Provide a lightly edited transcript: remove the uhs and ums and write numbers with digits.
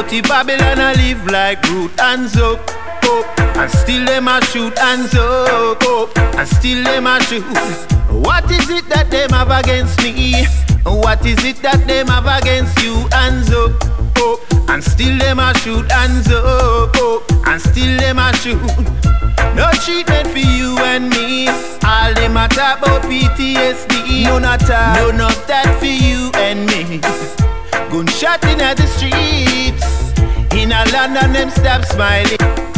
Dirty Babylon a live like root and up, and still them a shoot and up, and still them a shoot. What is it that them have against me? What is it that them have against you? Hands up, and still them a shoot. Hands up, and still them a shoot. No treatment for you and me. All them a talk about PTSD. None at all, none of that for you and me. Gunshot in the streets. In a London them stop smiling.